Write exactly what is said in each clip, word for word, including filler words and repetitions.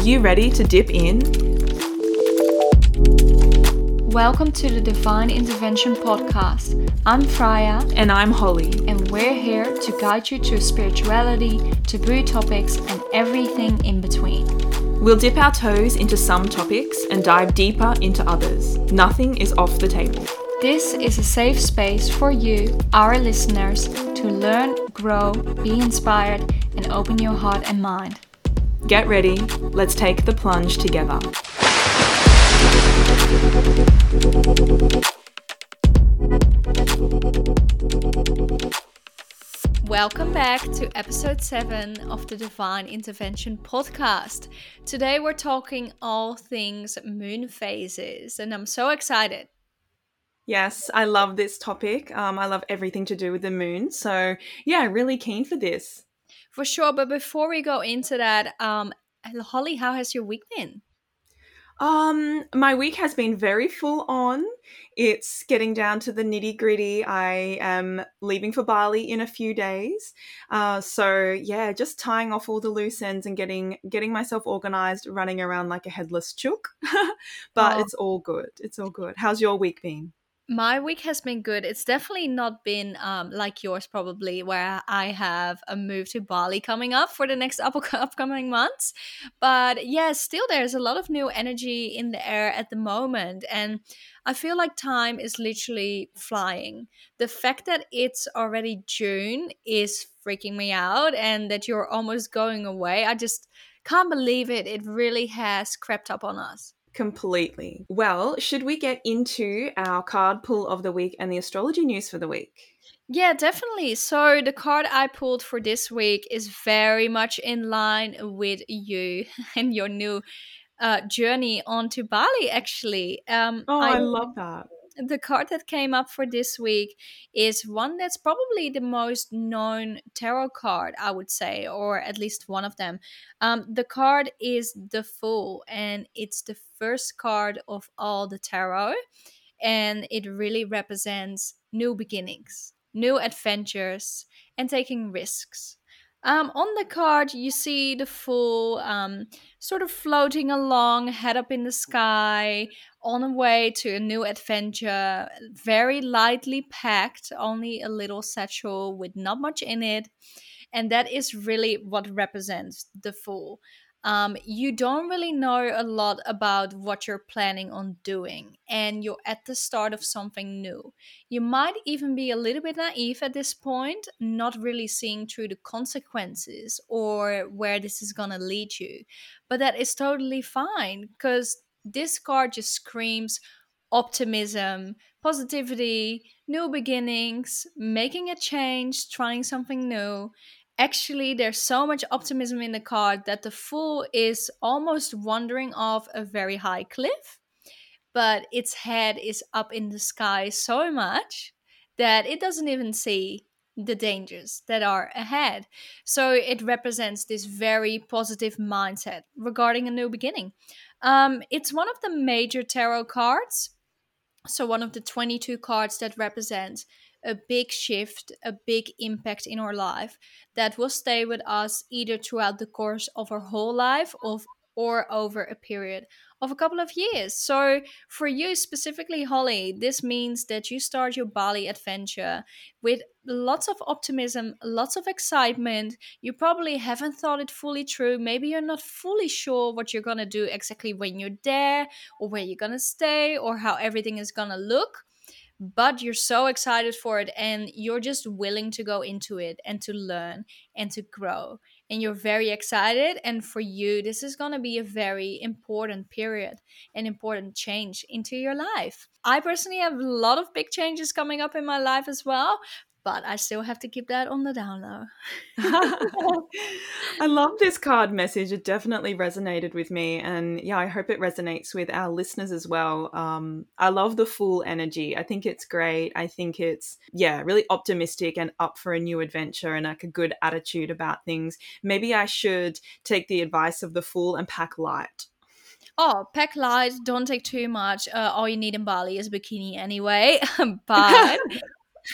you ready to dip in? Welcome to the Divine Intervention Podcast. I'm Freya. And I'm Holly. And we're here to guide you through spirituality, taboo topics, and everything in between. We'll dip our toes into some topics and dive deeper into others. Nothing is off the table. This is a safe space for you, our listeners, to learn, grow, be inspired, and open your heart and mind. Get ready, let's take the plunge together. Welcome back to episode seven of the Divine Intervention Podcast. Today we're talking all things moon phases, and I'm so excited. Yes, I love this topic. Um, I love everything to do with the moon. So yeah, really keen for this. For sure, but before we go into that, um, Holly, how has your week been? Um, my week has been very full on. It's getting down to the nitty gritty. I am leaving for Bali in a few days. Uh, so yeah, just tying off all the loose ends and getting getting myself organized, running around like a headless chook. But Oh. It's all good. It's all good. How's your week been? My week has been good. It's definitely not been um, like yours, probably, where I have a move to Bali coming up for the next up- upcoming months. But yeah, still there's a lot of new energy in the air at the moment. And I feel like time is literally flying. The fact that it's already June is freaking me out, and that you're almost going away. I just can't believe it. It really has crept up on us. Completely. Well, should we get into our card pull of the week and the astrology news for the week? Yeah, definitely. So the card I pulled for this week is very much in line with you and your new uh, journey onto Bali, actually. Um, Oh, I I love that. The card that came up for this week is one that's probably the most known tarot card, I would say, or at least one of them. Um, the card is the Fool, and it's the first card of all the tarot, and it really represents new beginnings, new adventures, and taking risks. Um, on the card, you see the Fool um, sort of floating along, head up in the sky, on a way to a new adventure, very lightly packed, only a little satchel with not much in it. And that is really what represents the Fool. Um, you don't really know a lot about what you're planning on doing, and you're at the start of something new. You might even be a little bit naive at this point, not really seeing through the consequences or where this is gonna lead you. But that is totally fine, because this card just screams optimism, positivity, new beginnings, making a change, trying something new. Actually, there's so much optimism in the card that the Fool is almost wandering off a very high cliff, but its head is up in the sky so much that it doesn't even see the dangers that are ahead. So it represents this very positive mindset regarding a new beginning. Um, it's one of the major tarot cards, so one of the twenty-two cards that represent a big shift, a big impact in our life that will stay with us either throughout the course of our whole life of or over a period of a couple of years. So for you specifically, Holly, this means that you start your Bali adventure with lots of optimism, lots of excitement. You probably haven't thought it fully through. Maybe you're not fully sure what you're going to do exactly when you're there, or where you're going to stay, or how everything is going to look. But you're so excited for it, and you're just willing to go into it and to learn and to grow. And you're very excited. And for you, this is going to be a very important period, an important change into your life. I personally have a lot of big changes coming up in my life as well, but I still have to keep that on the down low. I love this card message. It definitely resonated with me. And yeah, I hope it resonates with our listeners as well. Um, I love the Fool energy. I think it's great. I think it's, yeah, really optimistic and up for a new adventure and like a good attitude about things. Maybe I should take the advice of the Fool and pack light. Oh, pack light, don't take too much. Uh, all you need in Bali is a bikini anyway. But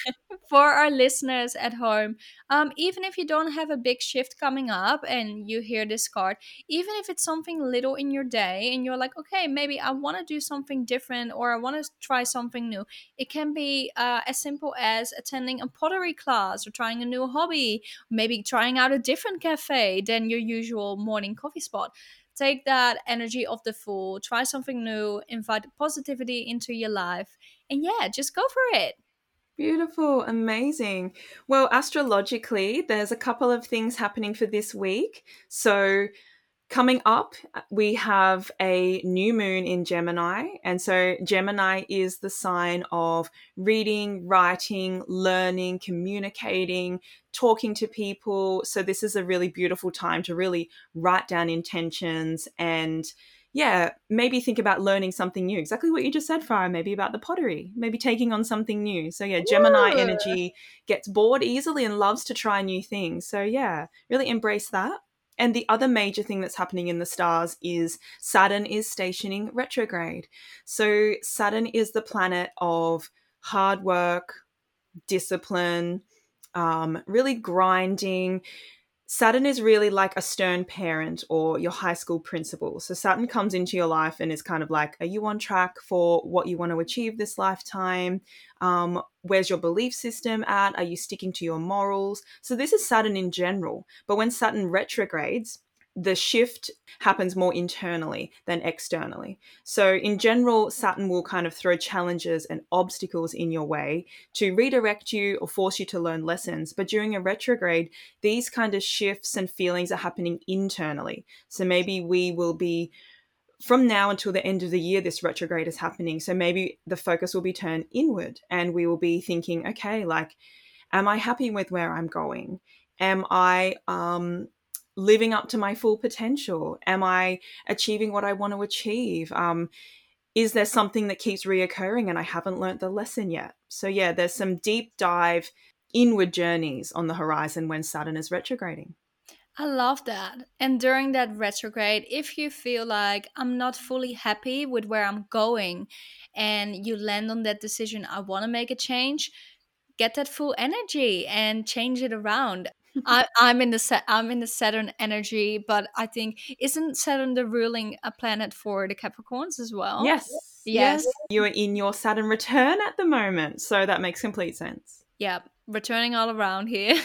for our listeners at home, um, even if you don't have a big shift coming up and you hear this card, even if it's something little in your day and you're like, okay, maybe I want to do something different or I want to try something new. It can be uh, as simple as attending a pottery class or trying a new hobby, maybe trying out a different cafe than your usual morning coffee spot. Take that energy of the Fool, try something new, invite positivity into your life, and yeah, just go for it. Beautiful, amazing. Well, astrologically, there's a couple of things happening for this week. So, coming up, we have a new moon in Gemini. And so Gemini is the sign of reading, writing, learning, communicating, talking to people. So this is a really beautiful time to really write down intentions and yeah, maybe think about learning something new. Exactly what you just said, Farah. Maybe about the pottery, maybe taking on something new. So yeah, Gemini Ooh. energy gets bored easily and loves to try new things. So yeah, really embrace that. And the other major thing that's happening in the stars is Saturn is stationing retrograde. So Saturn is the planet of hard work, discipline, um, really grinding. Saturn is really like a stern parent or your high school principal. So Saturn comes into your life and is kind of like, are you on track for what you want to achieve this lifetime? Um, where's your belief system at? Are you sticking to your morals? So this is Saturn in general. But when Saturn retrogrades, the shift happens more internally than externally. So in general, Saturn will kind of throw challenges and obstacles in your way to redirect you or force you to learn lessons. But during a retrograde, these kind of shifts and feelings are happening internally. So maybe we will be, from now until the end of the year, this retrograde is happening. So maybe the focus will be turned inward and we will be thinking, okay, like, am I happy with where I'm going? Am I um, living up to my full potential? Am I achieving what I want to achieve? Um, is there something that keeps reoccurring and I haven't learnt the lesson yet? So yeah, there's some deep dive inward journeys on the horizon when Saturn is retrograding. I love that. And during that retrograde, if you feel like I'm not fully happy with where I'm going and you land on that decision, I want to make a change, get that full energy and change it around. I, I'm in the Sa- I'm in the Saturn energy, but I think isn't Saturn the ruling a planet for the Capricorns as well? Yes, Yes. yes. You are in your Saturn return at the moment. So that makes complete sense. Yeah, returning all around here.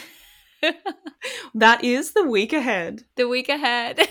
That is the week ahead. The week ahead.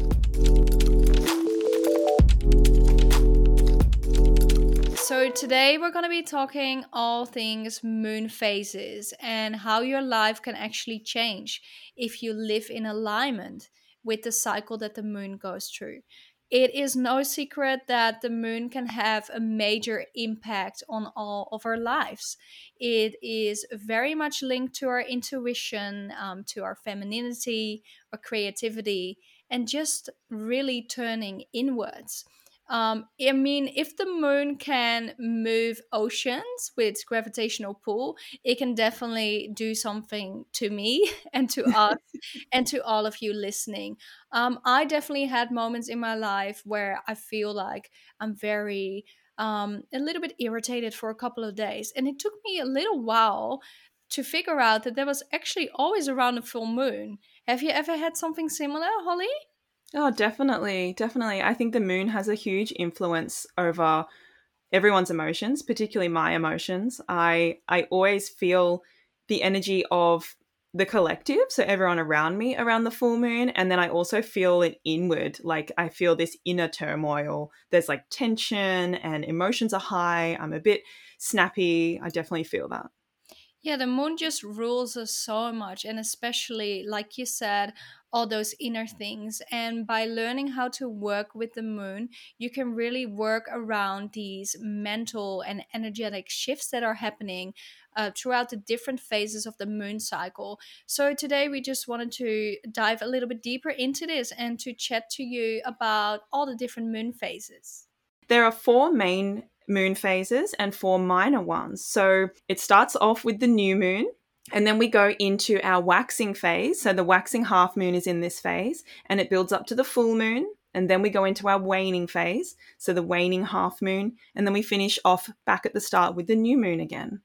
So today we're going to be talking all things moon phases and how your life can actually change if you live in alignment with the cycle that the moon goes through. It is no secret that the moon can have a major impact on all of our lives. It is very much linked to our intuition, um, to our femininity, our creativity, and just really turning inwards. Um, I mean, if the moon can move oceans with its gravitational pull, it can definitely do something to me and to us and to all of you listening. Um, I definitely had moments in my life where I feel like I'm very, um, a little bit irritated for a couple of days. And it took me a little while to figure out that there was actually always around a full moon. Have you ever had something similar, Holly? Oh, definitely. Definitely. I think the moon has a huge influence over everyone's emotions, particularly my emotions. I I always feel the energy of the collective, so everyone around me around the full moon, and then I also feel it inward, like I feel this inner turmoil. There's like tension and emotions are high. I'm a bit snappy. I definitely feel that. Yeah, the moon just rules us so much, and especially, like you said, all those inner things. And by learning how to work with the moon, you can really work around these mental and energetic shifts that are happening uh, throughout the different phases of the moon cycle. So, today we just wanted to dive a little bit deeper into this and to chat to you about all the different moon phases. There are four main moon phases and four minor ones. So it starts off with the new moon, and then we go into our waxing phase. So the waxing half moon is in this phase, and it builds up to the full moon. And then we go into our waning phase, so the waning half moon, and then we finish off back at the start with the new moon again.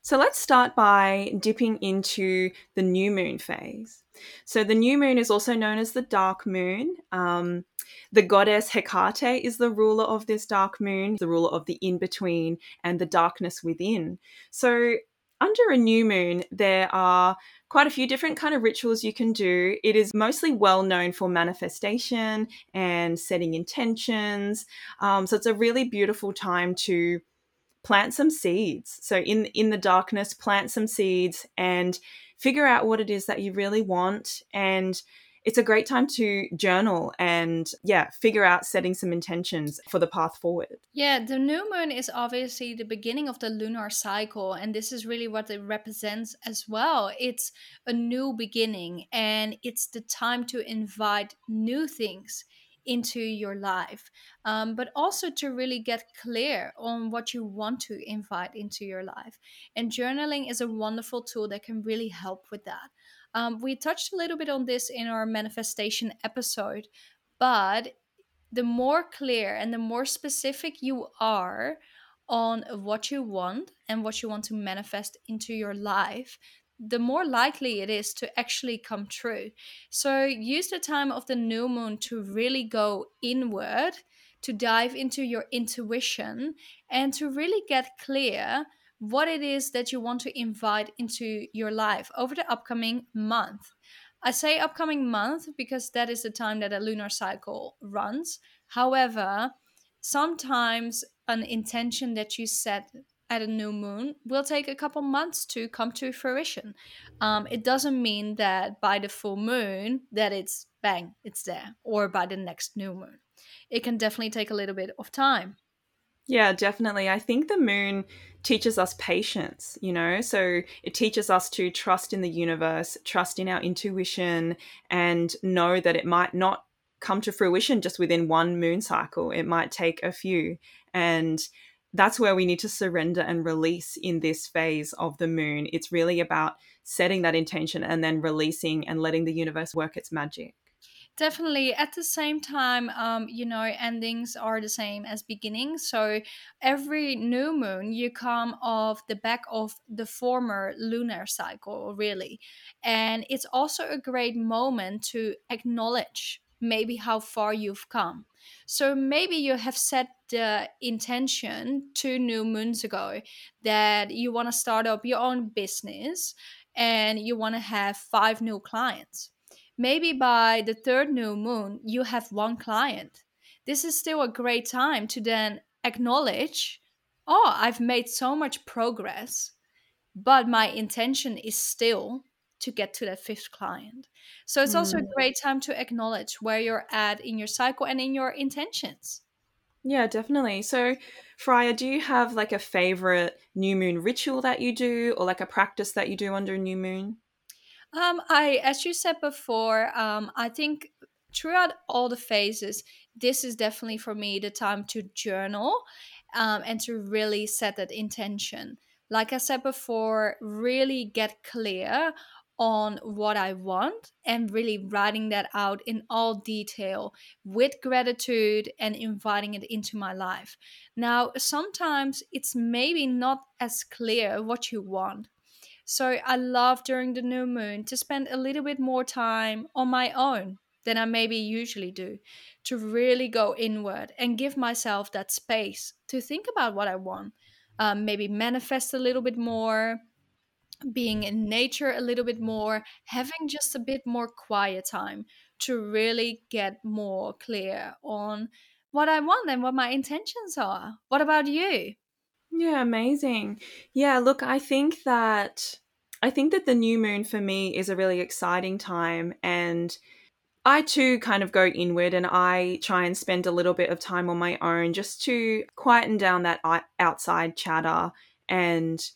So let's start by dipping into the new moon phase. So the new moon is also known as the dark moon. Um, the goddess Hecate is the ruler of this dark moon, the ruler of the in-between and the darkness within. So under a new moon, there are quite a few different kind of rituals you can do. It is mostly well known for manifestation and setting intentions. Um, so it's a really beautiful time to plant some seeds. So in in the darkness, plant some seeds and figure out what it is that you really want. And it's a great time to journal and yeah, figure out setting some intentions for the path forward. Yeah, the new moon is obviously the beginning of the lunar cycle, and this is really what it represents as well. It's a new beginning, and it's the time to invite new things into your life, um, but also to really get clear on what you want to invite into your life. And journaling is a wonderful tool that can really help with that. Um, we touched a little bit on this in our manifestation episode, but the more clear and the more specific you are on what you want and what you want to manifest into your life, the more likely it is to actually come true. So use the time of the new moon to really go inward, to dive into your intuition, and to really get clear what it is that you want to invite into your life over the upcoming month. I say upcoming month because that is the time that a lunar cycle runs. However, sometimes an intention that you set at a new moon will take a couple months to come to fruition. Um, it doesn't mean that by the full moon that it's bang, it's there, or by the next new moon. It can definitely take a little bit of time. Yeah, definitely. I think the moon teaches us patience, you know, so it teaches us to trust in the universe, trust in our intuition, and know that it might not come to fruition just within one moon cycle. It might take a few. And that's where we need to surrender and release in this phase of the moon. It's really about setting that intention and then releasing and letting the universe work its magic. Definitely. At the same time, um, you know, endings are the same as beginnings. So every new moon, you come off the back of the former lunar cycle, really. And it's also a great moment to acknowledge maybe how far you've come. So maybe you have set the intention two new moons ago that you want to start up your own business and you want to have five new clients. Maybe by the third new moon, you have one client. This is still a great time to then acknowledge, oh, I've made so much progress, but my intention is still to get to that fifth client. So it's also a Mm. great time to acknowledge where you're at in your cycle and in your intentions. Yeah, definitely. So, Freya, do you have like a favorite new moon ritual that you do or like a practice that you do under a new moon? Um, I, as you said before, um, I think throughout all the phases, this is definitely for me the time to journal, um, and to really set that intention. Like I said before, really get clear on what I want and really writing that out in all detail with gratitude and inviting it into my life. Now, sometimes it's maybe not as clear what you want, so I love during the new moon to spend a little bit more time on my own than I maybe usually do, to really go inward and give myself that space to think about what I want. Um, maybe manifest a little bit more, being in nature a little bit more, having just a bit more quiet time to really get more clear on what I want and what my intentions are. What about you? Yeah, amazing. Yeah, look, I think that I think that the new moon for me is a really exciting time, and I too kind of go inward and I try and spend a little bit of time on my own just to quieten down that o- outside chatter and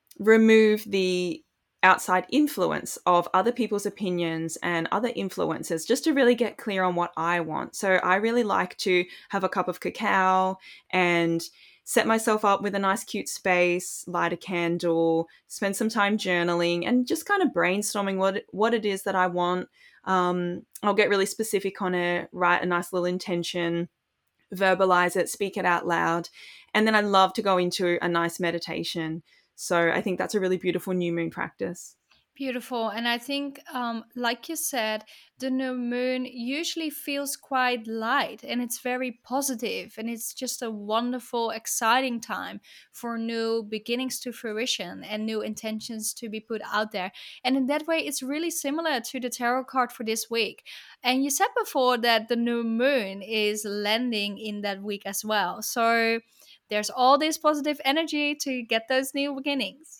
remove the outside influence of other people's opinions and other influences just to really get clear on what I want. So I really like to have a cup of cacao and set myself up with a nice cute space, light a candle, spend some time journaling and just kind of brainstorming what what it is that I want. Um, I'll get really specific on it, write a nice little intention, verbalize it, speak it out loud. And then I love to go into a nice meditation. So I think that's a really beautiful new moon practice. Beautiful. And I think, um, like you said, the new moon usually feels quite light and it's very positive and it's just a wonderful, exciting time for new beginnings to fruition and new intentions to be put out there. And in that way, it's really similar to the tarot card for this week. And you said before that the new moon is landing in that week as well. So there's all this positive energy to get those new beginnings.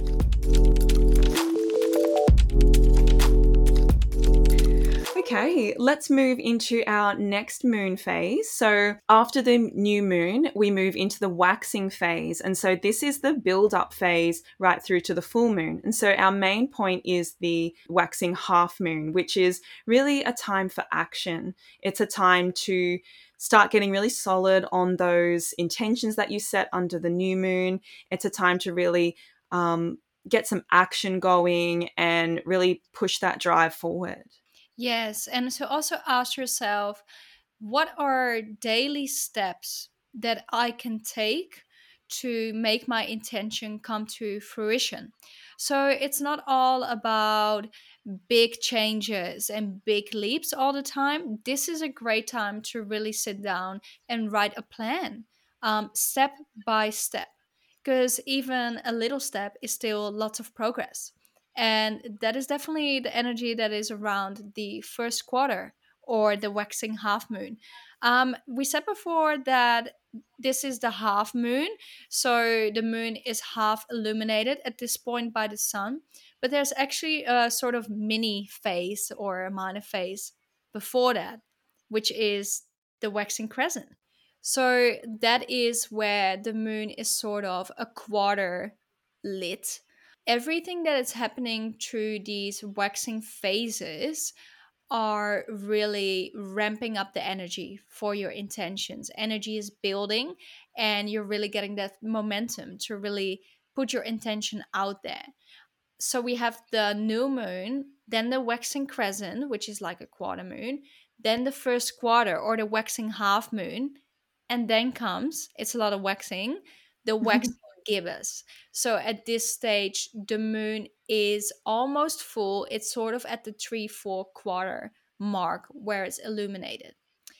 Okay, let's move into our next moon phase. So, after the new moon, we move into the waxing phase. And so, this is the build up phase right through to the full moon. And so, our main point is the waxing half moon, which is really a time for action. It's a time to start getting really solid on those intentions that you set under the new moon. It's a time to really um, get some action going and really push that drive forward. Yes, and so also ask yourself, what are daily steps that I can take to make my intention come to fruition? So it's not all about big changes and big leaps all the time. This is a great time to really sit down and write a plan, um, step by step, because even a little step is still lots of progress. And that is definitely the energy that is around the first quarter or the waxing half moon. Um, we said before that this is the half moon, so the moon is half illuminated at this point by the sun, but there's actually a sort of mini phase or a minor phase before that, which is the waxing crescent. So that is where the moon is sort of a quarter lit. Everything that is happening through these waxing phases are really ramping up the energy for your intentions. Energy is building, and you're really getting that momentum to really put your intention out there. So we have the new moon, then the waxing crescent, which is like a quarter moon, then the first quarter or the waxing half moon, and then comes, it's a lot of waxing, the waxing gibbous. So at this stage, the moon is almost full. It's sort of at the three, four quarter mark where it's illuminated.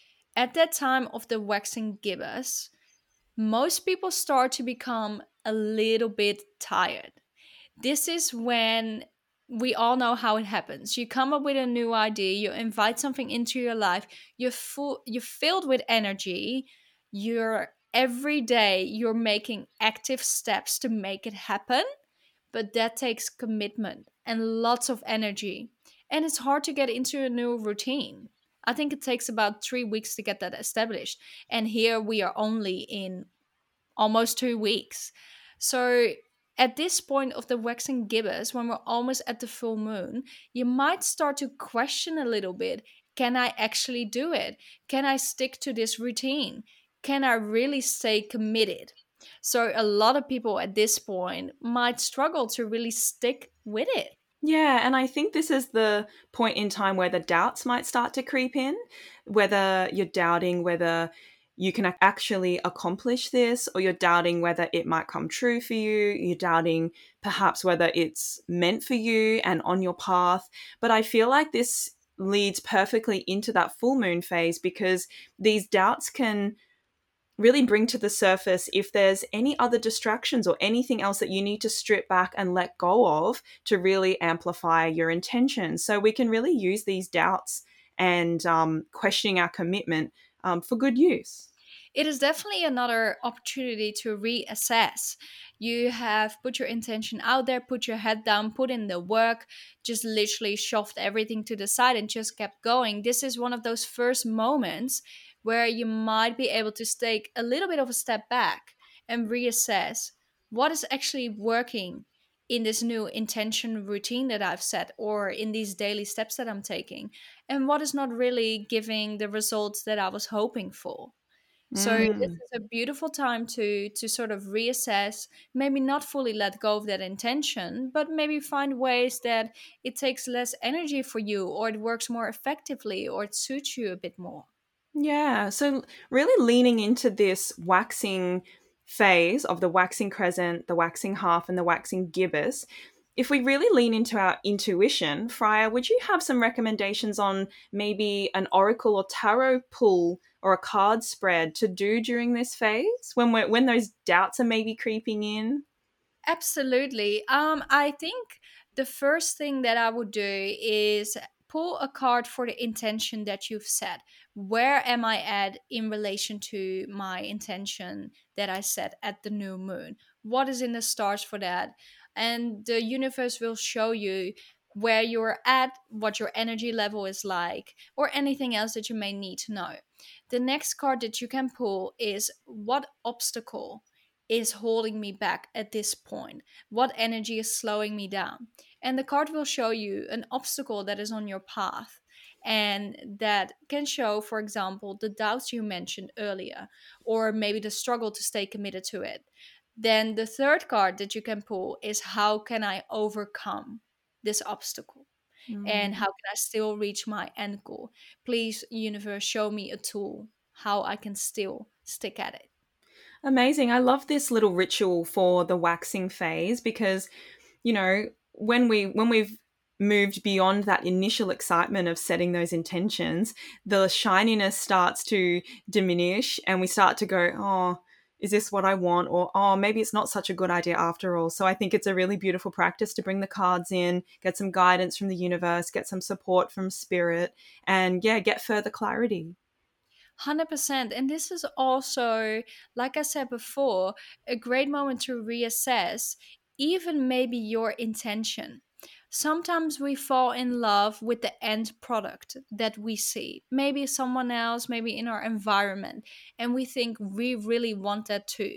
At that time of the waxing gibbous, most people start to become a little bit tired. This is when we all know how it happens. You come up with a new idea, you invite something into your life, you're full, you're filled with energy, you're every day you're making active steps to make it happen, but that takes commitment and lots of energy. And it's hard to get into a new routine. I think it takes about three weeks to get that established. And here we are only in almost two weeks. So at this point of the waxing gibbous, when we're almost at the full moon, you might start to question a little bit. Can I actually do it? Can I stick to this routine? Can I really stay committed? So a lot of people at this point might struggle to really stick with it. Yeah, and I think this is the point in time where the doubts might start to creep in, whether you're doubting whether you can actually accomplish this, or you're doubting whether it might come true for you, you're doubting perhaps whether it's meant for you and on your path. But I feel like this leads perfectly into that full moon phase, because these doubts can really bring to the surface if there's any other distractions or anything else that you need to strip back and let go of to really amplify your intention. So we can really use these doubts and um, questioning our commitment um, for good use. It is definitely another opportunity to reassess. You have put your intention out there, put your head down, put in the work, just literally shoved everything to the side and just kept going. This is one of those first moments where you might be able to take a little bit of a step back and reassess what is actually working in this new intention routine that I've set, or in these daily steps that I'm taking, and what is not really giving the results that I was hoping for. So this Mm. is a beautiful time to to sort of reassess, maybe not fully let go of that intention, but maybe find ways that it takes less energy for you, or it works more effectively, or it suits you a bit more. Yeah, so really leaning into this waxing phase of the waxing crescent, the waxing half, and the waxing gibbous, if we really lean into our intuition, Freya, would you have some recommendations on maybe an oracle or tarot pull or a card spread to do during this phase when we're, when those doubts are maybe creeping in? Absolutely. Um, I think the first thing that I would do is pull a card for the intention that you've set. Where am I at in relation to my intention that I set at the new moon? What is in the stars for that? And the universe will show you where you're at, what your energy level is like, or anything else that you may need to know. The next card that you can pull is what obstacle is holding me back at this point? What energy is slowing me down? And the card will show you an obstacle that is on your path. And that can show, for example, the doubts you mentioned earlier, or maybe the struggle to stay committed to it. Then the third card that you can pull is how can I overcome this obstacle? And how Mm. can I still reach my end goal? Please, universe, show me a tool how I can still stick at it. Amazing. I love this little ritual for the waxing phase because, you know, when we when we've moved beyond that initial excitement of setting those intentions, the shininess starts to diminish and we start to go, oh, is this what I want? Or, oh, maybe it's not such a good idea after all. So I think it's a really beautiful practice to bring the cards in, get some guidance from the universe, get some support from spirit, and yeah, get further clarity. one hundred percent. And this is also, like I said before, a great moment to reassess even maybe your intention. Sometimes we fall in love with the end product that we see. Maybe someone else, maybe in our environment, and we think we really want that too.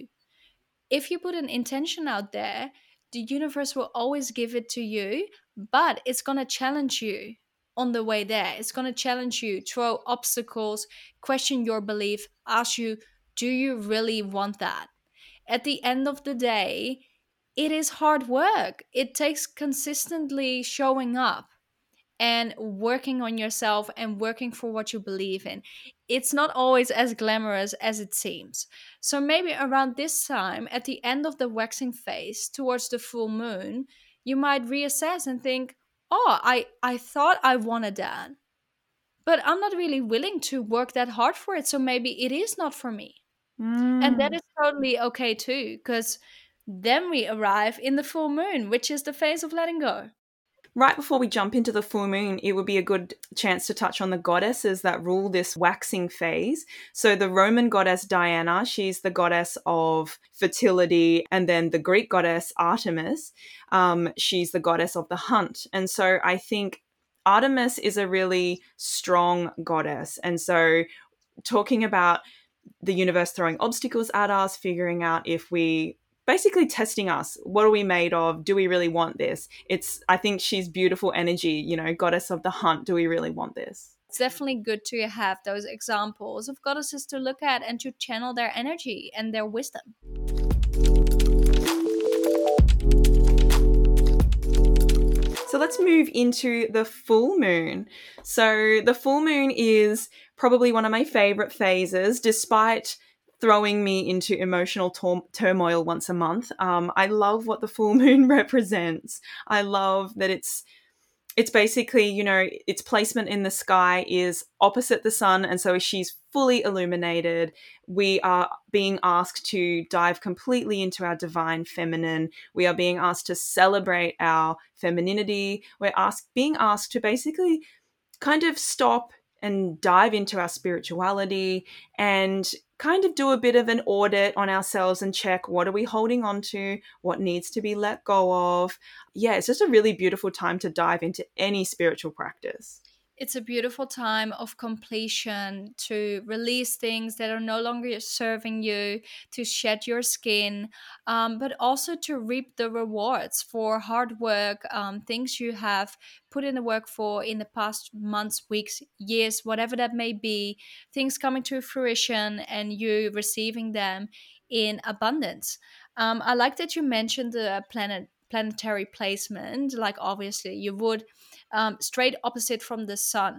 If you put an intention out there, the universe will always give it to you, but it's going to challenge you on the way there. It's going to challenge you, throw obstacles, question your belief, ask you, do you really want that? At the end of the day, it is hard work. It takes consistently showing up and working on yourself and working for what you believe in. It's not always as glamorous as it seems. So maybe around this time, at the end of the waxing phase, towards the full moon, you might reassess and think, oh, I, I thought I wanted that, but I'm not really willing to work that hard for it. So maybe it is not for me. And that Mm. is totally okay too, because then we arrive in the full moon, which is the phase of letting go. Right before we jump into the full moon, it would be a good chance to touch on the goddesses that rule this waxing phase. So, the Roman goddess Diana, she's the goddess of fertility, and then the Greek goddess Artemis, um, she's the goddess of the hunt. And so, I think Artemis is a really strong goddess. And so, talking about the universe throwing obstacles at us, figuring out if we basically testing us. What are we made of? Do we really want this? It's, I think she's beautiful energy, you know, goddess of the hunt. Do we really want this? It's definitely good to have those examples of goddesses to look at and to channel their energy and their wisdom. So let's move into the full moon. So the full moon is probably one of my favorite phases, despite throwing me into emotional tor- turmoil once a month. Um, I love what the full moon represents. I love that it's it's basically, you know, its placement in the sky is opposite the sun. And so she's fully illuminated. We are being asked to dive completely into our divine feminine. We are being asked to celebrate our femininity. We're asked, being asked to basically kind of stop and dive into our spirituality and kind of do a bit of an audit on ourselves and check what are we holding on to, what needs to be let go of. Yeah, it's just a really beautiful time to dive into any spiritual practice. It's a beautiful time of completion, to release things that are no longer serving you, to shed your skin, um, but also to reap the rewards for hard work, um, things you have put in the work for in the past months, weeks, years, whatever that may be, things coming to fruition and you receiving them in abundance. Um, I like that you mentioned the planet planetary placement. Like, obviously you would, um, straight opposite from the sun.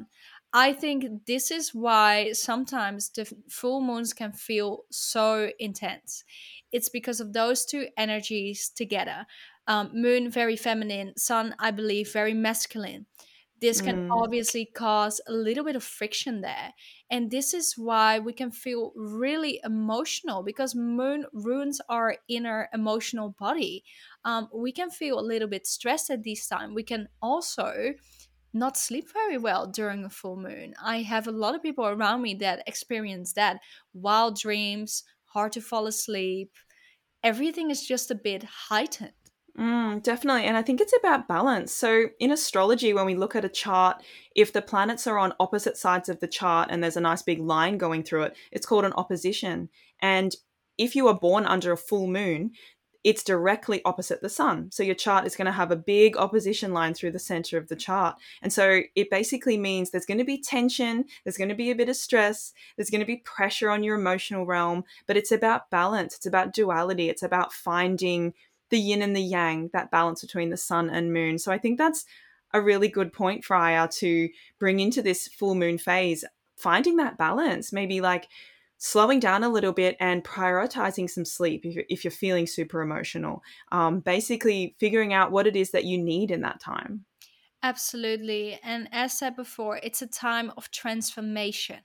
I think this is why sometimes the full moons can feel so intense. It's because of those two energies together. Um, moon, very feminine, sun, I believe, very masculine. This can Mm, obviously cause a little bit of friction there. And this is why we can feel really emotional because moon ruins our inner emotional body. Um, we can feel a little bit stressed at this time. We can also not sleep very well during a full moon. I have a lot of people around me that experience that. Wild dreams, hard to fall asleep. Everything is just a bit heightened. mm, definitely. And I think it's about balance. So in astrology, when we look at a chart, if the planets are on opposite sides of the chart and there's a nice big line going through it, it's called an opposition. And if you are born under a full moon, it's directly opposite the sun. So your chart is going to have a big opposition line through the center of the chart. And so it basically means there's going to be tension, there's going to be a bit of stress, there's going to be pressure on your emotional realm, but it's about balance, it's about duality, it's about finding the yin and the yang, that balance between the sun and moon. So I think that's a really good point, Freya, to bring into this full moon phase, finding that balance, maybe like slowing down a little bit and prioritizing some sleep if you're, if you're feeling super emotional. Um, basically, figuring out what it is that you need in that time. Absolutely. And as said before, it's a time of transformation.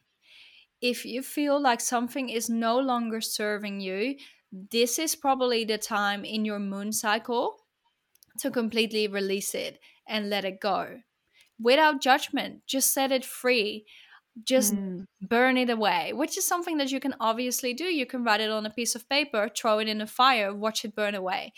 If you feel like something is no longer serving you, this is probably the time in your moon cycle to completely release it and let it go without judgment. Just set it free. Just Mm. burn it away, which is something that you can obviously do. You can write it on a piece of paper, throw it in a fire, watch it burn away.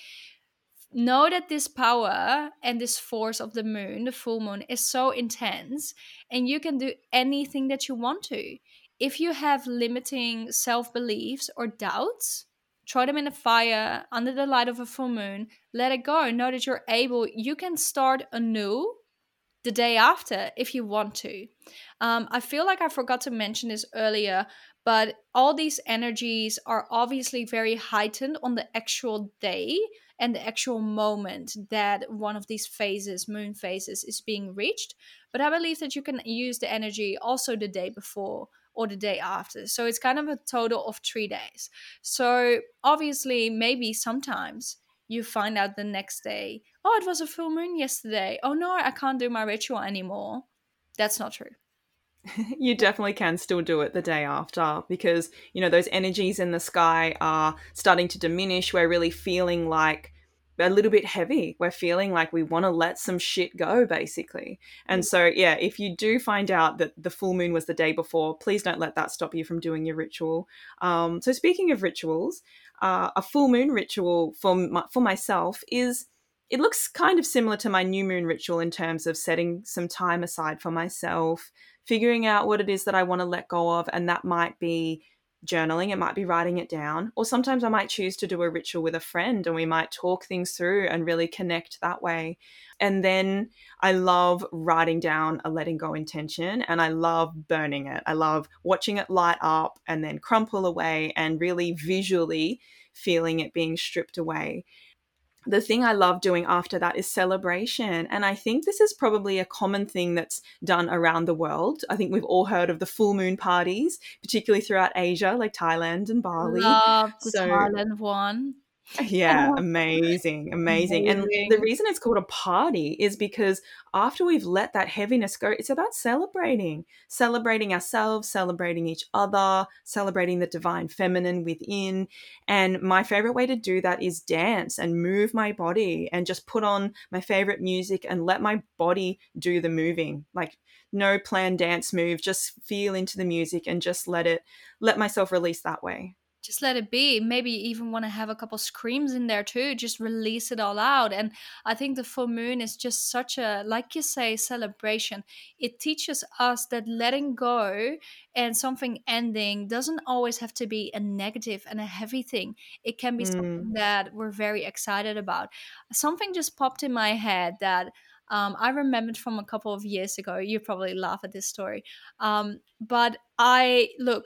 Know that this power and this force of the moon, the full moon, is so intense, and you can do anything that you want to. If you have limiting self beliefs or doubts, throw them in the fire under the light of a full moon, let it go. Know that you're able, you can start anew the day after if you want to. Um, I feel like I forgot to mention this earlier, but all these energies are obviously very heightened on the actual day and the actual moment that one of these phases, moon phases, is being reached. But I believe that you can use the energy also the day before or the day after. So it's kind of a total of three days. So obviously, maybe sometimes you find out the next day, oh, it was a full moon yesterday. Oh no, I can't do my ritual anymore. That's not true. You definitely can still do it the day after because, you know, those energies in the sky are starting to diminish. We're really feeling like a little bit heavy. We're feeling like we want to let some shit go, basically. And so, yeah, if you do find out that the full moon was the day before, please don't let that stop you from doing your ritual. Um, so, speaking of rituals, uh, a full moon ritual for my, for myself is it looks kind of similar to my new moon ritual in terms of setting some time aside for myself, figuring out what it is that I want to let go of. And that might be journaling, it might be writing it down. Or sometimes I might choose to do a ritual with a friend and we might talk things through and really connect that way. And then I love writing down a letting go intention and I love burning it. I love watching it light up and then crumple away and really visually feeling it being stripped away. The thing I love doing after that is celebration. And I think this is probably a common thing that's done around the world. I think we've all heard of the full moon parties, particularly throughout Asia, like Thailand and Bali. Love the So Thailand one. yeah, amazing, amazing. And the Amazing. reason it's called a party is because after we've let that heaviness go, it's about celebrating, celebrating ourselves, celebrating each other, celebrating the divine feminine within. And my favorite way to do that is dance and move my body and just put on my favorite music and let my body do the moving. Like no planned dance move, just feel into the music and just let it, let myself release that way. Just let it be. Maybe you even want to have a couple screams in there too. Just release it all out. And I think the full moon is just such a, like you say, celebration. It teaches us that letting go and something ending doesn't always have to be a negative and a heavy thing. It can be Mm. something that we're very excited about. Something just popped in my head that um, I remembered from a couple of years ago. You probably laugh at this story. Um, but I, look,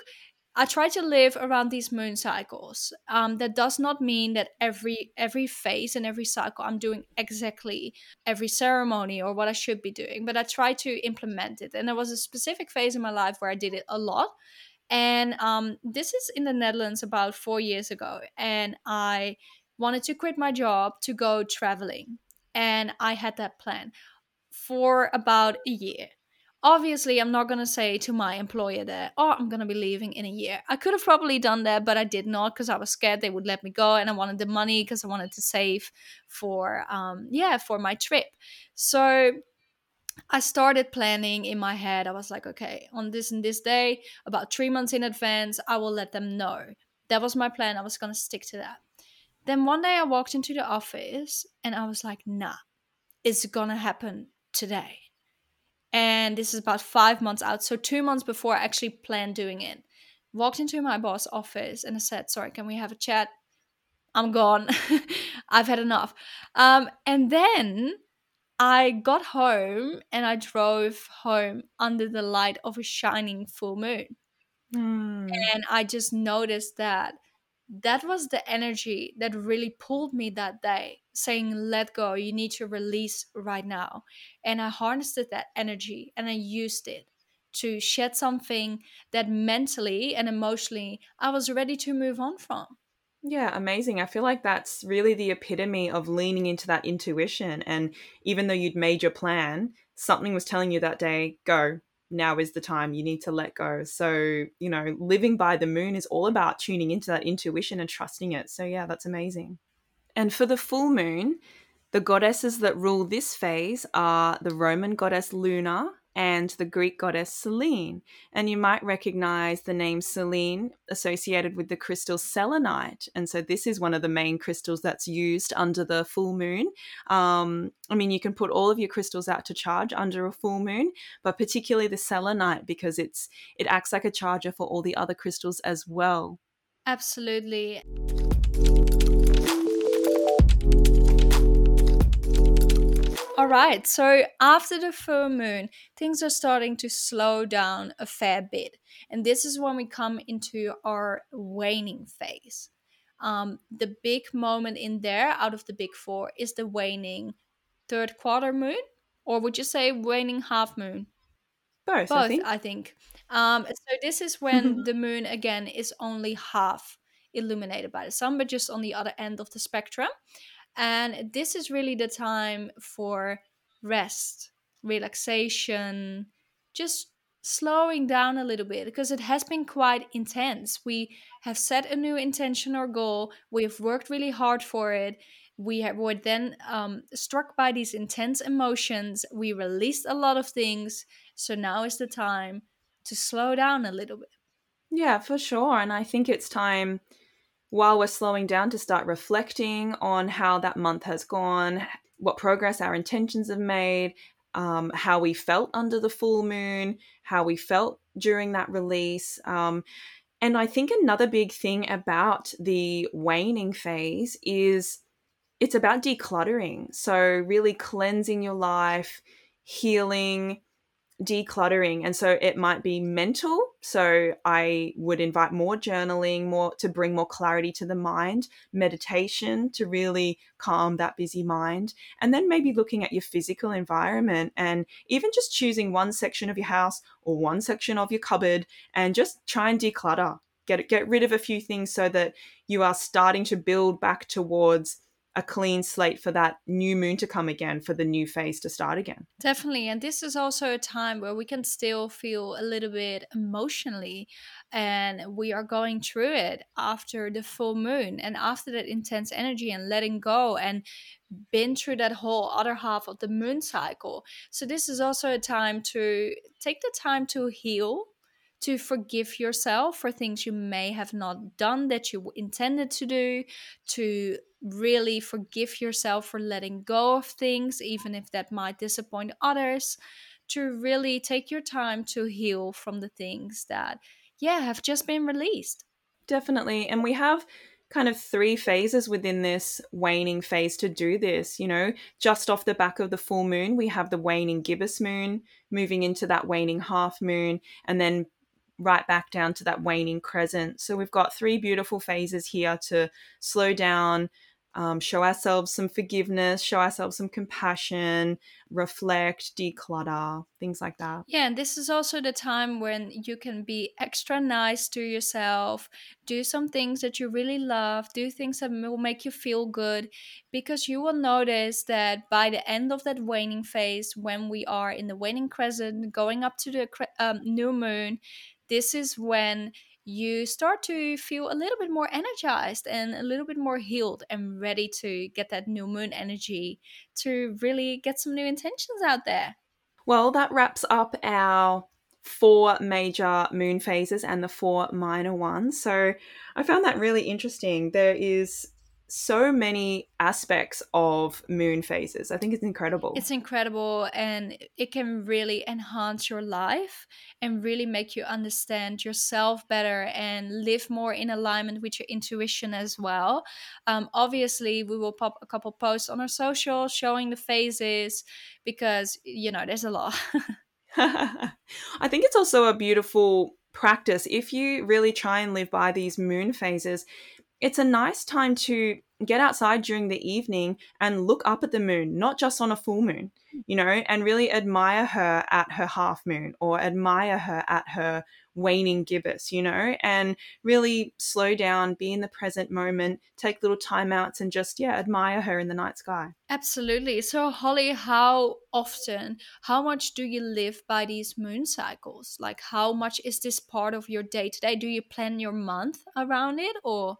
I try to live around these moon cycles. Um, that does not mean that every every phase and every cycle I'm doing exactly every ceremony or what I should be doing, but I try to implement it. And there was a specific phase in my life where I did it a lot. And um, this is in the Netherlands about four years ago, and I wanted to quit my job to go traveling, and I had that plan for about a year. Obviously, I'm not going to say to my employer that, oh, I'm going to be leaving in a year. I could have probably done that, but I did not because I was scared they would let me go and I wanted the money because I wanted to save for, um, yeah, for my trip. So I started planning in my head. I was like, okay, on this and this day, about three months in advance, I will let them know. That was my plan. I was going to stick to that. Then one day I walked into the office and I was like, nah, it's going to happen today. And this is about five months out. So two months before I actually planned doing it. Walked into my boss' office and I said, sorry, can we have a chat? I'm gone. I've had enough. Um, and then I got home and I drove home under the light of a shining full moon. Mm. And I just noticed that that was the energy that really pulled me that day, saying, let go, you need to release right now. And I harnessed that energy and I used it to shed something that mentally and emotionally I was ready to move on from. Yeah, amazing. I feel like that's really the epitome of leaning into that intuition. And even though you'd made your plan, something was telling you that day, go, now is the time. You need to let go. So, you know, living by the moon is all about tuning into that intuition and trusting it. So, yeah, that's amazing. And for the full moon, the goddesses that rule this phase are the Roman goddess Luna and the Greek goddess Selene. And you might recognize the name Selene associated with the crystal selenite. And so this is one of the main crystals that's used under the full moon. Um, I mean, you can put all of your crystals out to charge under a full moon, but particularly the selenite because it's it acts like a charger for all the other crystals as well. Absolutely. All right, so after the full moon, things are starting to slow down a fair bit. And this is when we come into our waning phase. Um, the big moment in there, out of the big four, is the waning third quarter moon, or would you say waning half moon? Both, I Both, think. I think. Um, so this is when the moon again is only half illuminated by the sun, but just on the other end of the spectrum. And this is really the time for rest, relaxation, just slowing down a little bit because it has been quite intense. We have set a new intention or goal, we have worked really hard for it. We have, were then um, struck by these intense emotions. We released a lot of things. So now is the time to slow down a little bit. Yeah, for sure. And I think it's time while we're slowing down to start reflecting on how that month has gone, what progress our intentions have made, um, how we felt under the full moon, how we felt during that release. Um, and I think another big thing about the waning phase is it's about decluttering. So, really cleansing your life, healing, decluttering. And so it might be mental. So I would invite more journaling, more to bring more clarity to the mind, meditation to really calm that busy mind, and then maybe looking at your physical environment and even just choosing one section of your house or one section of your cupboard and just try and declutter. Get get rid of a few things so that you are starting to build back towards a clean slate for that new moon to come again, for the new phase to start again. Definitely. And this is also a time where we can still feel a little bit emotionally. And we are going through it after the full moon and after that intense energy and letting go and been through that whole other half of the moon cycle. So, this is also a time to take the time to heal, to forgive yourself for things you may have not done that you intended to do, to really forgive yourself for letting go of things, even if that might disappoint others, to really take your time to heal from the things that, yeah, have just been released. Definitely. And we have kind of three phases within this waning phase to do this. You know, just off the back of the full moon, we have the waning gibbous moon moving into that waning half moon. And then right back down to that waning crescent. So we've got three beautiful phases here to slow down, um, show ourselves some forgiveness, show ourselves some compassion, reflect, declutter, things like that. Yeah, and this is also the time when you can be extra nice to yourself, do some things that you really love, do things that will make you feel good, because you will notice that by the end of that waning phase, when we are in the waning crescent, going up to the cre- um, new moon, this is when you start to feel a little bit more energized and a little bit more healed and ready to get that new moon energy to really get some new intentions out there. Well, that wraps up our four major moon phases and the four minor ones. So I found that really interesting. There is so many aspects of moon phases. I think it's incredible. It's incredible, and it can really enhance your life and really make you understand yourself better and live more in alignment with your intuition as well. Um, obviously, we will pop a couple posts on our social showing the phases because, you know, there's a lot. I think it's also a beautiful practice if you really try and live by these moon phases. It's a nice time to get outside during the evening and look up at the moon, not just on a full moon, you know, and really admire her at her half moon or admire her at her waning gibbous, you know, and really slow down, be in the present moment, take little timeouts and just, yeah, admire her in the night sky. Absolutely. So, Holly, how often, how much do you live by these moon cycles? Like, how much is this part of your day to day? Do you plan your month around it or?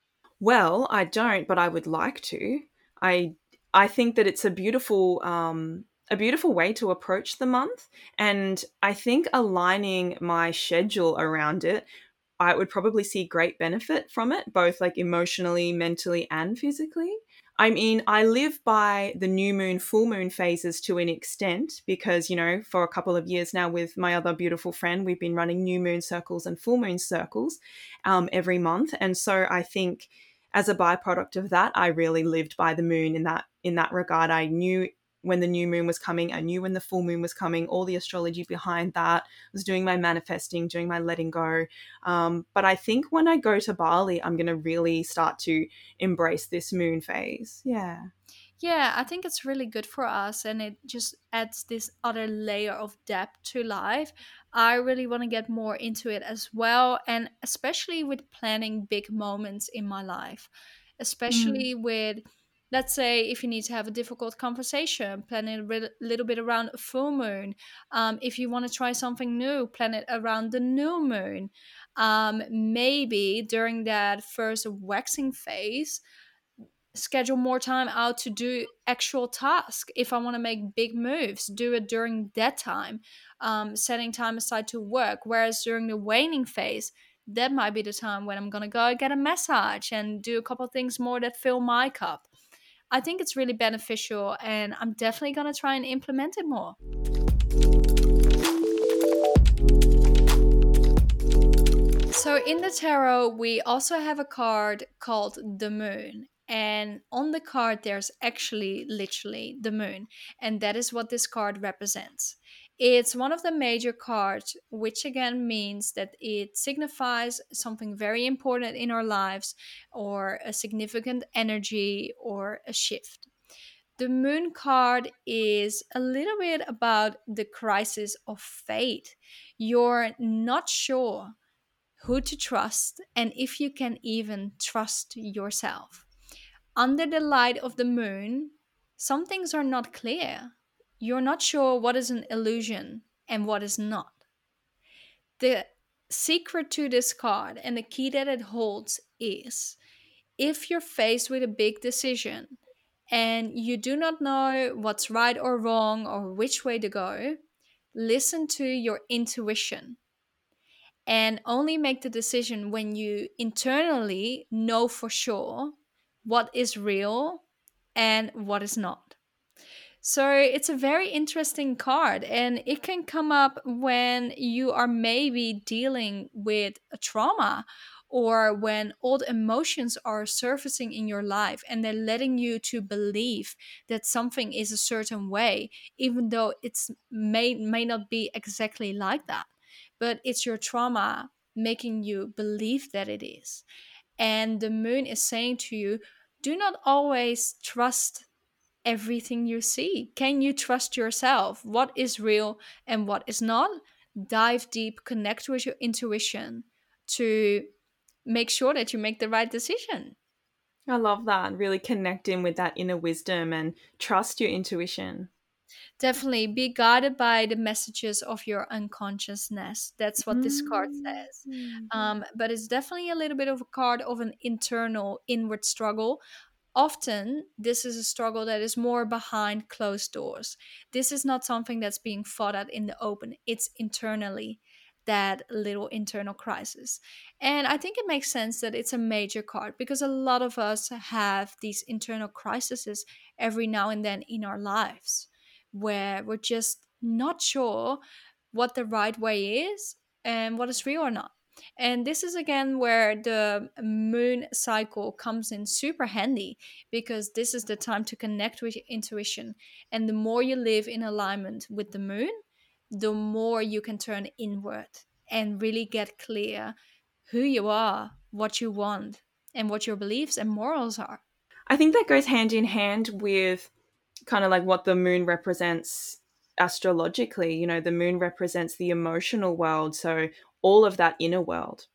Well, I don't, but I would like to. I I think that it's a beautiful um a beautiful way to approach the month, and I think aligning my schedule around it, I would probably see great benefit from it, both like emotionally, mentally, and physically. I mean, I live by the new moon, full moon phases to an extent because, you know, for a couple of years now with my other beautiful friend, we've been running new moon circles and full moon circles um, every month. And so I think as a byproduct of that, I really lived by the moon in that in that regard. I knew when the new moon was coming, I knew when the full moon was coming, all the astrology behind that. I was doing my manifesting, doing my letting go. Um, but I think when I go to Bali, I'm going to really start to embrace this moon phase. Yeah. Yeah, I think it's really good for us and it just adds this other layer of depth to life. I really want to get more into it as well, and especially with planning big moments in my life, Mm. especially with, let's say, if you need to have a difficult conversation, plan it a ri- little bit around a full moon. Um, if you want to try something new, plan it around the new moon. Um, maybe during that first waxing phase, schedule more time out to do actual tasks. If I want to make big moves, do it during that time, um, setting time aside to work. Whereas during the waning phase, that might be the time when I'm going to go get a massage and do a couple things more that fill my cup. I think it's really beneficial and I'm definitely going to try and implement it more. So in the tarot, we also have a card called the moon. And on the card, there's actually literally the moon. And that is what this card represents. It's one of the major cards, which again means that it signifies something very important in our lives, or a significant energy, or a shift. The moon card is a little bit about the crisis of fate. You're not sure who to trust, and if you can even trust yourself. Under the light of the moon, some things are not clear. You're not sure what is an illusion and what is not. The secret to this card and the key that it holds is, if you're faced with a big decision and you do not know what's right or wrong or which way to go, listen to your intuition and only make the decision when you internally know for sure what is real and what is not. So it's a very interesting card, and it can come up when you are maybe dealing with a trauma or when old emotions are surfacing in your life and they're letting you to believe that something is a certain way, even though it's may may not be exactly like that. but it's your trauma making you believe that it is. And the moon is saying to you, do not always trust everything you see. Can you trust yourself? What is real and what is not? Dive deep, connect with your intuition to make sure that you make the right decision. I love that. Really connect in with that inner wisdom and trust your intuition. Definitely be guided by the messages of your unconsciousness. That's what this card says. Mm. Um, but it's definitely a little bit of a card of an internal, inward struggle. Often, this is a struggle that is more behind closed doors. This is not something that's being fought at in the open, it's internally that little internal crisis. And I think it makes sense that it's a major card because a lot of us have these internal crises every now and then in our lives where we're just not sure what the right way is and what is real or not. And this is again where the moon cycle comes in super handy because this is the time to connect with your intuition. And the more you live in alignment with the moon, the more you can turn inward and really get clear who you are, what you want, and what your beliefs and morals are. I think that goes hand in hand with kind of like what the moon represents astrologically. You know, the moon represents the emotional world, so all of that inner world.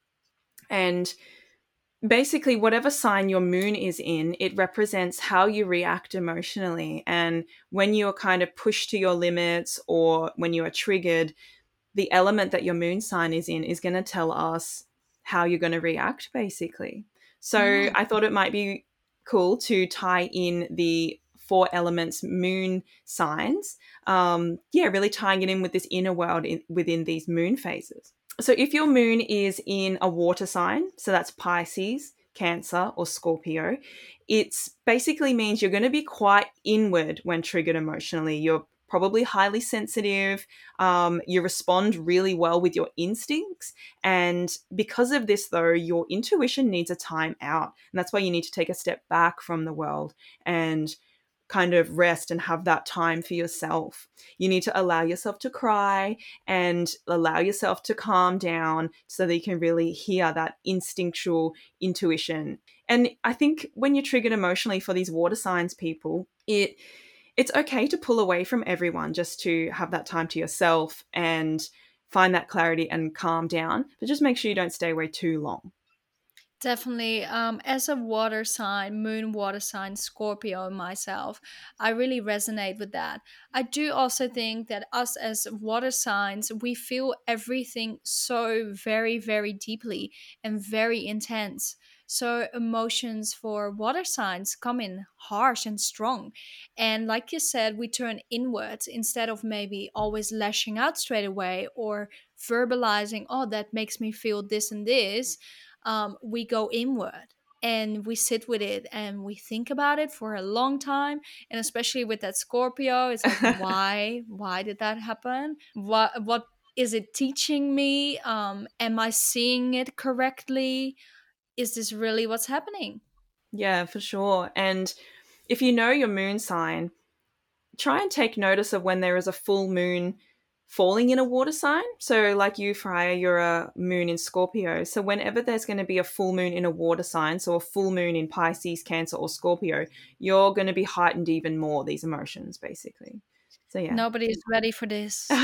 And basically, whatever sign your moon is in, it represents how you react emotionally. And when you're kind of pushed to your limits or when you are triggered, the element that your moon sign is in is going to tell us how you're going to react, basically. So Mm. I thought it might be cool to tie in the four elements moon signs. Um, yeah, really tying it in with this inner world in, within these moon phases. So if your moon is in a water sign, so that's Pisces, Cancer, or Scorpio, it basically means you're going to be quite inward when triggered emotionally. You're probably highly sensitive. Um, you respond really well with your instincts. And because of this, though, your intuition needs a time out. And that's why you need to take a step back from the world and kind of rest and have that time for yourself. You need to allow yourself to cry and allow yourself to calm down so that you can really hear that instinctual intuition. And I think when you're triggered emotionally for these water signs people, it it's okay to pull away from everyone just to have that time to yourself and find that clarity and calm down. But just make sure you don't stay away too long. Definitely. Um, as a water sign, moon water sign, Scorpio myself, I really resonate with that. I do also think that us as water signs, we feel everything so very, very deeply and very intense. So emotions for water signs come in harsh and strong. And like you said, we turn inwards instead of maybe always lashing out straight away or verbalizing, oh, that makes me feel this and this. Um, we go inward and we sit with it and we think about it for a long time. And especially with that Scorpio, it's like, why? Why did that happen? What? What is it teaching me? Um, am I seeing it correctly? Is this really what's happening? Yeah, for sure. And if you know your moon sign, try and take notice of when there is a full moon falling in a water sign. So, like you, Freya, you're a moon in Scorpio. So, whenever there's going to be a full moon in a water sign, so a full moon in Pisces, Cancer, or Scorpio, you're going to be heightened even more, these emotions, basically. So, yeah. Nobody's ready for this.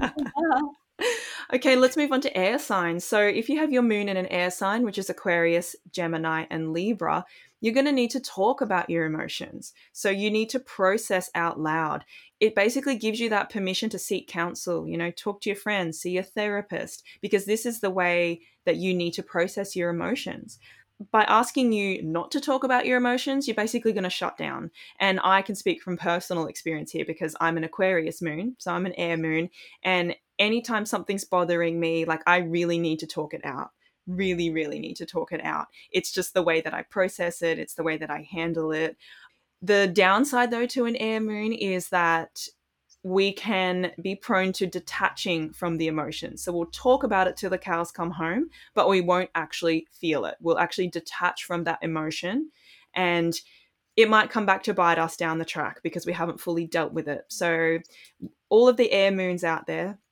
Okay, let's move on to air signs. So, if you have your moon in an air sign, which is Aquarius, Gemini, and Libra, you're going to need to talk about your emotions. So, you need to process out loud. It basically gives you that permission to seek counsel, you know, talk to your friends, see a therapist, because this is the way that you need to process your emotions. By asking you not to talk about your emotions, you're basically going to shut down. And I can speak from personal experience here because I'm an Aquarius moon, so I'm an air moon. And anytime something's bothering me, like I really need to talk it out. Really, really need to talk it out. It's just the way that I process it, it's the way that I handle it. The downside, though, to an air moon is that we can be prone to detaching from the emotions. So we'll talk about it till the cows come home, but we won't actually feel it. We'll actually detach from that emotion, and it might come back to bite us down the track because we haven't fully dealt with it. So all of the air moons out there,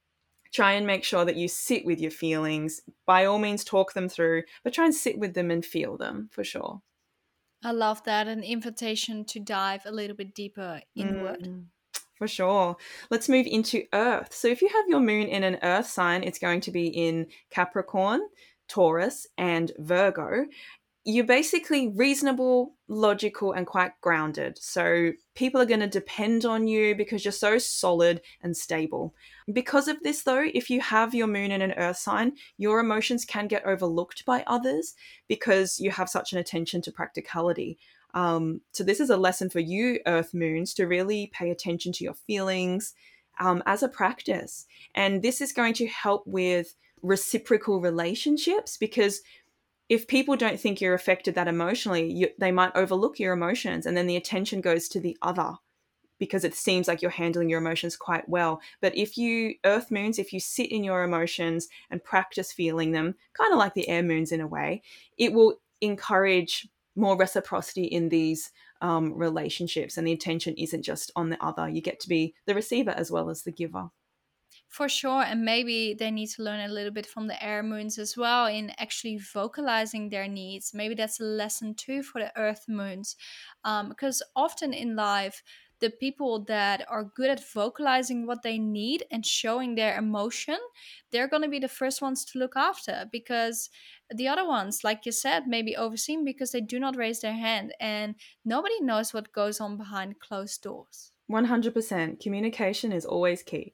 Try and make sure that you sit with your feelings. By all means, talk them through, but try and sit with them and feel them for sure. I love that. An invitation to dive a little bit deeper inward. Mm, for sure. Let's move into Earth. So if you have your moon in an Earth sign, it's going to be in Capricorn, Taurus, and Virgo. You're basically reasonable, logical, and quite grounded. So people are going to depend on you because you're so solid and stable. Because of this, though, if you have your moon in an earth sign, your emotions can get overlooked by others because you have such an attention to practicality. Um, so this is a lesson for you, earth moons, to really pay attention to your feelings um, as a practice. And this is going to help with reciprocal relationships because if people don't think you're affected that emotionally, you, they might overlook your emotions and then the attention goes to the other because it seems like you're handling your emotions quite well. But if you, earth moons, if you sit in your emotions and practice feeling them, kind of like the air moons in a way, it will encourage more reciprocity in these um, relationships, and the attention isn't just on the other. You get to be the receiver as well as the giver. For sure, and maybe they need to learn a little bit from the air moons as well in actually vocalizing their needs. Maybe that's a lesson too for the earth moons, um, because often in life, the people that are good at vocalizing what they need and showing their emotion, they're going to be the first ones to look after, because the other ones, like you said, may be overseen because they do not raise their hand, and nobody knows what goes on behind closed doors. one hundred percent. Communication is always key.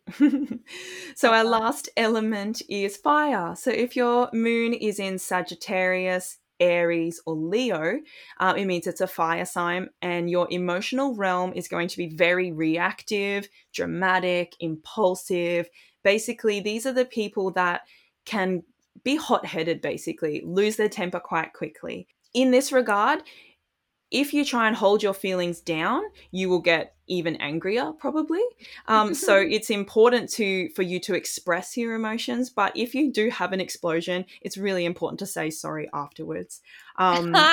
So, Love our that. last element is fire. So, if your moon is in Sagittarius, Aries, or Leo, uh, it means it's a fire sign, and your emotional realm is going to be very reactive, dramatic, impulsive. Basically, these are the people that can be hot headed, basically, lose their temper quite quickly. In this regard, if you try and hold your feelings down, you will get even angrier probably. Um, so it's important to for you to express your emotions. But if you do have an explosion, it's really important to say sorry afterwards. Um,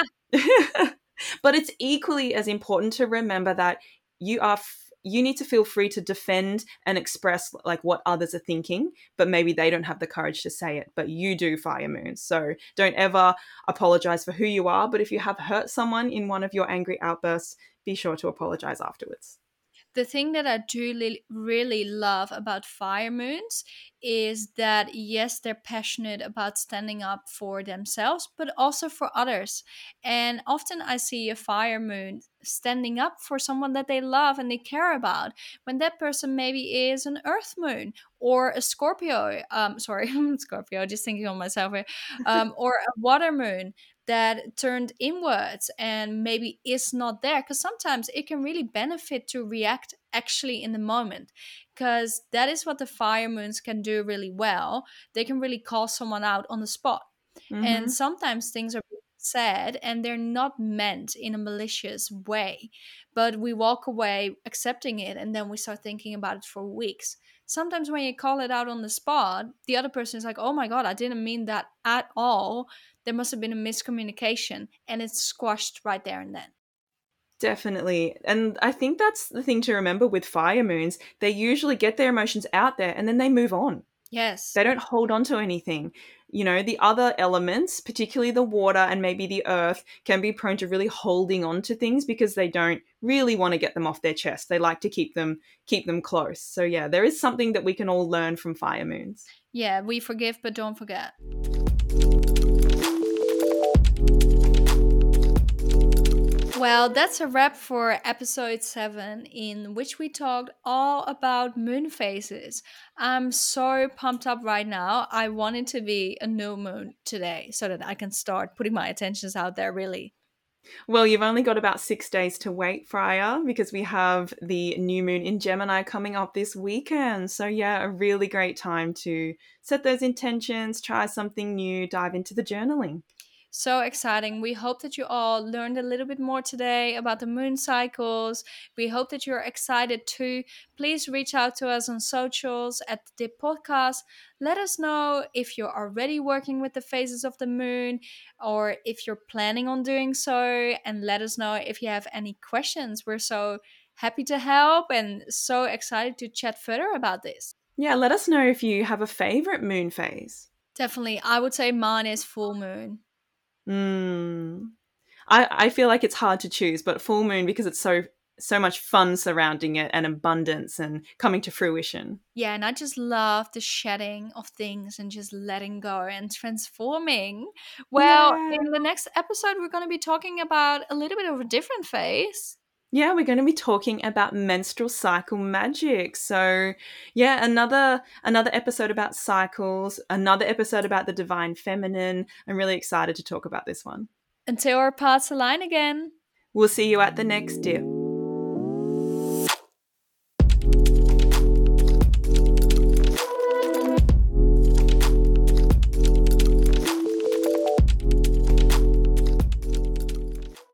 but it's equally as important to remember that you are f- you need to feel free to defend and express like what others are thinking, but maybe they don't have the courage to say it, but you do, fire moons. So don't ever apologize for who you are, but if you have hurt someone in one of your angry outbursts, be sure to apologize afterwards. The thing that I do li- really love about fire moons is that, yes, they're passionate about standing up for themselves, but also for others. And often I see a fire moon standing up for someone that they love and they care about, when that person maybe is an earth moon or a Scorpio. Um, sorry, Scorpio, just thinking of myself here, um, or a water moon that turned inwards and maybe is not there, because sometimes it can really benefit to react actually in the moment, because that is what the fire moons can do really well. They can really call someone out on the spot, and Mm-hmm. sometimes things are said and they're not meant in a malicious way, but we walk away accepting it and then we start thinking about it for weeks. Sometimes when you call it out on the spot, the other person is like, oh my god, I didn't mean that at all. There must have been a miscommunication, and it's squashed right there and then. Definitely. And I think that's the thing to remember with fire moons. They usually get their emotions out there and then they move on. Yes. They don't hold on to anything. You know, the other elements, particularly the water and maybe the earth, can be prone to really holding on to things because they don't really want to get them off their chest. They like to keep them keep them close. So yeah, there is something that we can all learn from fire moons. Yeah, we forgive but don't forget. Well, that's a wrap for episode seven, in which we talked all about moon phases. I'm so pumped up right now. I want it to be a new moon today so that I can start putting my attentions out there, really. Well, you've only got about six days to wait, Freya, because we have the new moon in Gemini coming up this weekend. So, yeah, a really great time to set those intentions, try something new, dive into the journaling. So exciting. We hope that you all learned a little bit more today about the moon cycles. We hope that you're excited too. Please reach out to us on socials at the Dip Podcast. Let us know if you're already working with the phases of the moon or if you're planning on doing so. And let us know if you have any questions. We're so happy to help and so excited to chat further about this. Yeah, let us know if you have a favorite moon phase. Definitely. I would say mine is full moon. Mm. I, I feel like it's hard to choose, but full moon because it's so so much fun surrounding it and abundance and coming to fruition. Yeah, and I just love the shedding of things and just letting go and transforming. Well, Yeah. in the next episode, we're going to be talking about a little bit of a different phase. Yeah, we're going to be talking about menstrual cycle magic. So, yeah, another another episode about cycles, another episode about the divine feminine. I'm really excited to talk about this one. Until our paths align again. We'll see you at the next dip.